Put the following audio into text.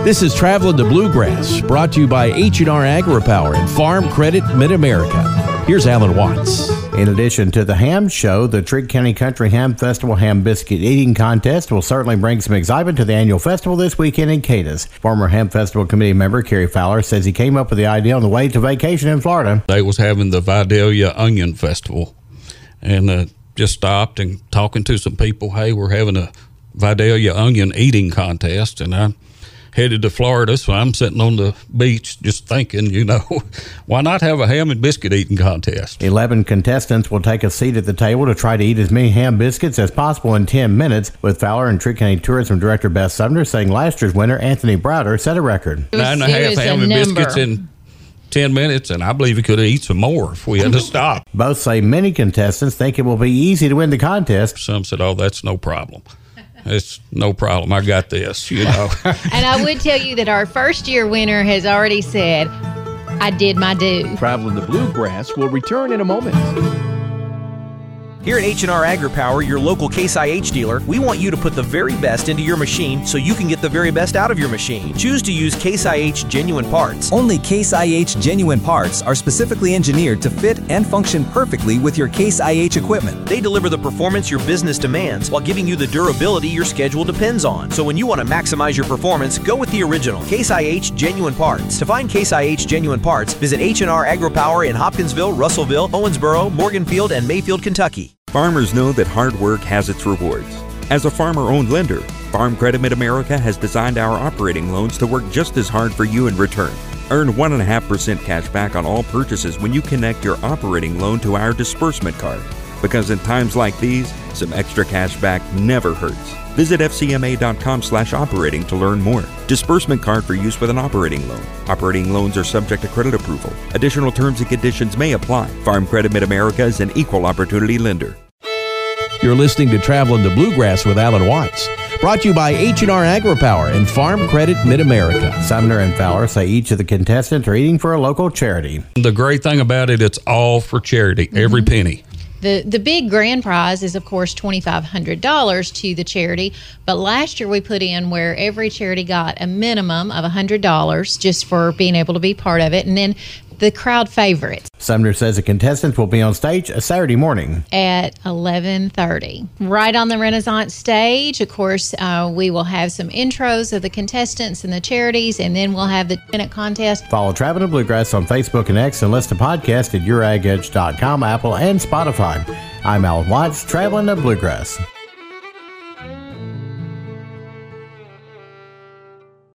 This is Traveling the Bluegrass, brought to you by H&R AgriPower and Farm Credit Mid-America. Here's Alan Watts. In addition to the ham show, the Trigg County Country Ham Festival Ham Biscuit Eating Contest will certainly bring some excitement to the annual festival this weekend in Cadiz. Former Ham Festival Committee member Kerry Fowler says he came up with the idea on the way to vacation in Florida. They was having the Vidalia Onion Festival, and just stopped and talking to some people. Hey, we're having a Vidalia Onion Eating Contest, and I headed to Florida, so I'm sitting on the beach just thinking, why not have a ham and biscuit eating contest? 11 contestants will take a seat at the table to try to eat as many ham biscuits as possible in 10 minutes, with Fowler and Trigg County Tourism Director Beth Sumner saying last year's winner, Anthony Browder, set a record. 9.5 ham and biscuits in 10 minutes, and I believe we could have eaten some more if we had to stop. Both say many contestants think it will be easy to win the contest. Some said, that's no problem. It's no problem. I got this, And I would tell you that our first-year winner has already said, I did my due. Traveling the Bluegrass will return in a moment. Here at H&R AgriPower, your local Case IH dealer, we want you to put the very best into your machine so you can get the very best out of your machine. Choose to use Case IH genuine parts. Only Case IH genuine parts are specifically engineered to fit and function perfectly with your Case IH equipment. They deliver the performance your business demands while giving you the durability your schedule depends on. So when you want to maximize your performance, go with the original Case IH genuine parts. To find Case IH genuine parts, visit H&R AgriPower in Hopkinsville, Russellville, Owensboro, Morganfield, and Mayfield, Kentucky. Farmers know that hard work has its rewards. As a farmer-owned lender, Farm Credit Mid-America has designed our operating loans to work just as hard for you in return. Earn 1.5% cash back on all purchases when you connect your operating loan to our disbursement card. Because in times like these, some extra cash back never hurts. Visit fcma.com/operating to learn more. Disbursement card for use with an operating loan. Operating loans are subject to credit approval. Additional terms and conditions may apply. Farm Credit Mid-America is an equal opportunity lender. You're listening to Traveling the Bluegrass with Alan Watts, brought to you by H&R AgriPower and Farm Credit Mid-America. Sumner and Fowler say each of the contestants are eating for a local charity. The great thing about it, it's all for charity, every penny. The big grand prize is, of course, $2,500 to the charity. But last year we put in where every charity got a minimum of $100 just for being able to be part of it. And then the crowd favorites. Sumner says the contestants will be on stage a Saturday morning at 11:30. Right on the Renaissance stage, of course, we will have some intros of the contestants and the charities, and then we'll have the minute contest. Follow Traveling the Bluegrass on Facebook and X, and listen to podcasts at YourAgEdge.com, Apple, and Spotify. I'm Alan Watts, Traveling the Bluegrass.